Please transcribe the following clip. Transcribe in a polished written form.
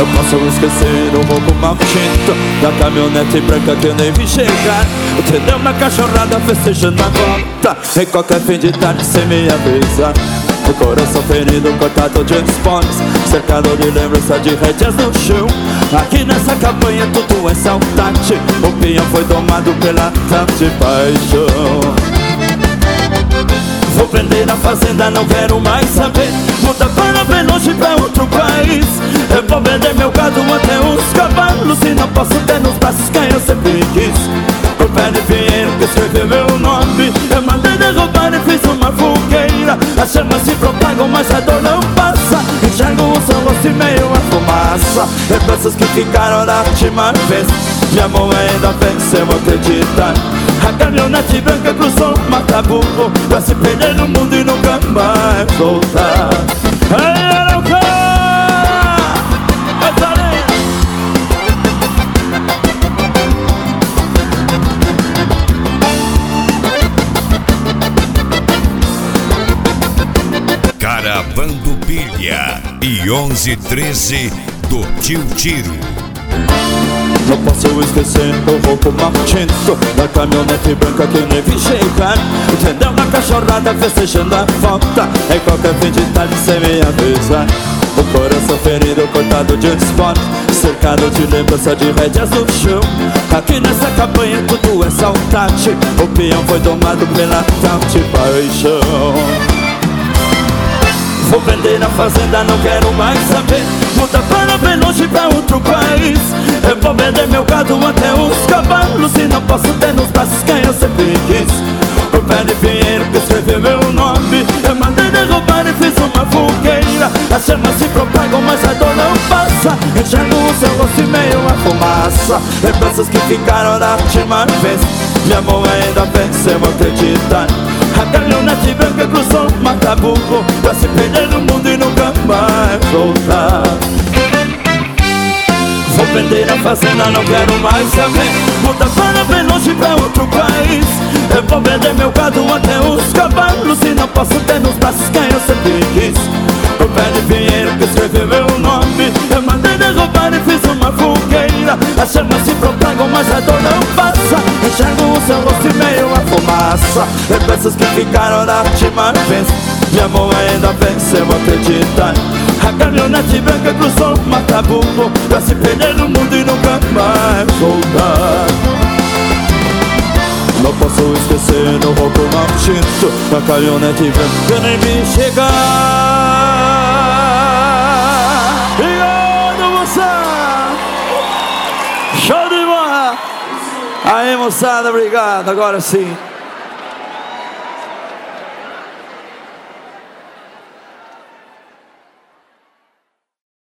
Não posso esquecer o roubo maldito da caminhonete branca que eu nem vi chegar. Entendeu? Uma cachorrada festejando a volta em qualquer fim de tarde sem me avisar. O coração ferido, cortado de esportes, cercado de lembrança de rédeas no chão. Aqui nessa campanha tudo é saudade. O peão foi domado pela tarde paixão. Vou vender a fazenda, não quero mais saber. Muda para bem longe, pra outro país. Eu vou vender meu gado até os cavalos. E não posso ter nos braços quem eu sempre quis. O pé de pinheiro que escreveu meu nome. Eu mandei derrubar e fiz uma fogueira. As chamas se propagam, mas a dor não passa. Enxergo o seu rosto e meio a fumaça. Lembranças que ficaram da última vez. Me amou ainda bem, se eu acreditar. A caminhonete branca cruzou o Mataburro pra se perder no mundo e nunca mais voltar. Caravando Pilha e 1113 do Tio Tiro. Não posso esquecer o roubo maldito da caminhonete branca que eu nem vi chegar. Entendeu? Uma cachorrada festejando a volta em qualquer fim de tarde sem me avisar. O coração ferido, cortado de esporte, cercado de lembrança de rédeas no chão. Aqui nessa campanha tudo é saudade. O peão foi domado pela tal de paixão. Vou vender a fazenda, não quero mais saber. Muda para bem longe, pra outro país. Eu vou vender meu gado até os cavalos. E não posso ter nos braços quem eu sempre quis. O pé de pinheiro que escreveu meu nome. Eu mandei derrubar e fiz uma fogueira. As chamas se propagam, mas a dor não passa. Enxergo o seu rosto e meio a fumaça. Lembranças que ficaram da última vez. Me amou ainda bem, se eu acreditar. A caminhonete branca cruzou o Mataburro pra se perder no mundo e nunca mais voltar. Vou vender a fazenda, não quero mais saber. Muda para bem longe, pra outro país. Eu vou vender meu gado até os cavalos. E não posso ter nos braços quem eu sempre quis. O pé de pinheiro que escreveu meu nome. Eu mandei derrubar e fiz uma fogueira. As chamas se propagam, mas a dor não passa. Enxergo o seu rosto e meio a fumaça. Lembranças que ficaram da última vez. Me amou ainda bem, se eu acreditar. A caminhonete branca cruzou o Mataburro pra se perder no mundo e nunca mais voltar. Não posso esquecer o roubo maldito da caminhonete branca que eu nem vi chegar. Obrigado, moçada! Show de bola! Aí, moçada, obrigado, agora sim.